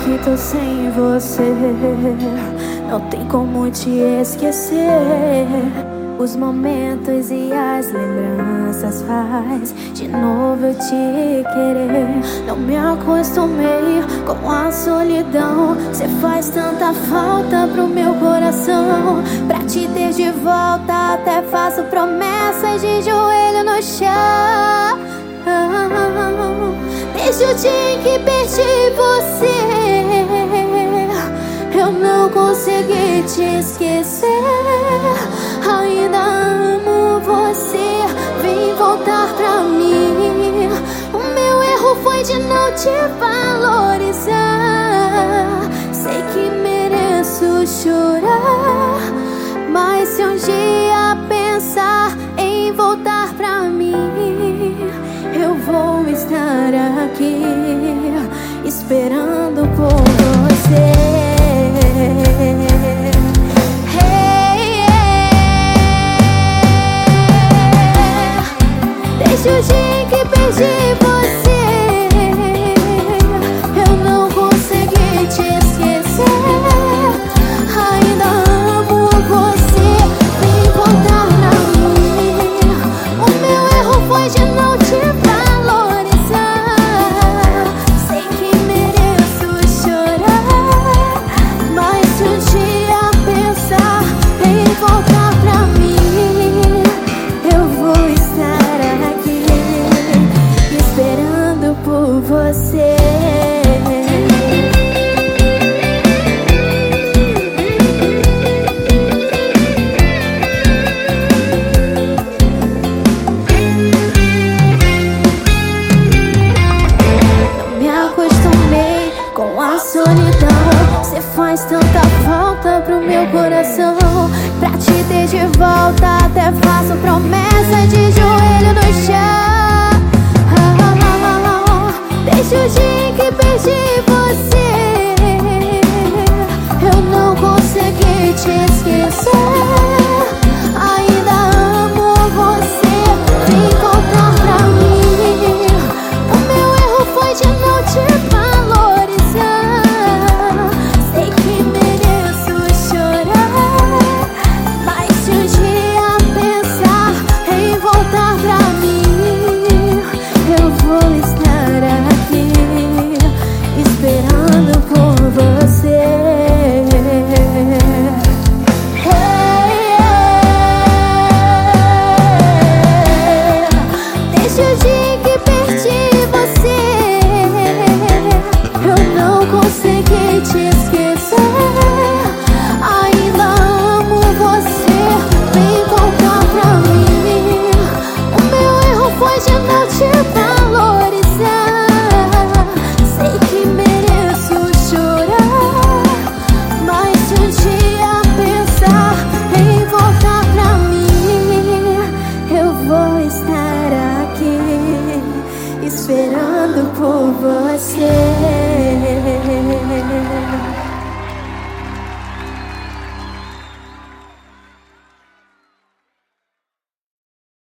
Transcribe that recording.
que tô sem você, não tem como te esquecer. Os momentos e as lembranças faz de novo eu te querer. Não me acostumei com a solidão, cê faz tanta falta pro meu coração. Pra te ter de volta até faço promessas de joelho no chão. Desde o dia em que perdi você, eu não consegui te esquecer. Ainda amo você, vem voltar pra mim. O meu erro foi de não te valorizar. Sei que mereço chorar, mas se um dia pensar em voltar pra mim, eu vou estar aqui esperando por você. Desde o dia em que perdi você, eu não consegui te esquecer. Ainda amo você, vem voltar pra mim. O meu erro foi de não te valorizar. Sei que mereço chorar, mas se um dia pensar em voltar pra mim, eu vou estar aqui esperando por você. Não me acostumei com a solidão, cê faz tanta falta pro meu coração. Pra te ter de volta até faço promessa de joelho no chão. Desde o dia em que perdi você, eu não consegui te esquecer. Ainda amo você, vem voltar pra mim. O meu erro foi de não te valorizar. Sei que mereço chorar, mas se um dia pensar em voltar pra mim, eu vou estar aqui esperando por você. Desde o dia em que perdi você, eu não consegui te esquecer. Ainda amo você, vem voltar pra mim. O meu erro foi de não te valorizar. Sei que mereço chorar, mas se um dia pensar em voltar pra mim, eu vou estar aqui esperando por você.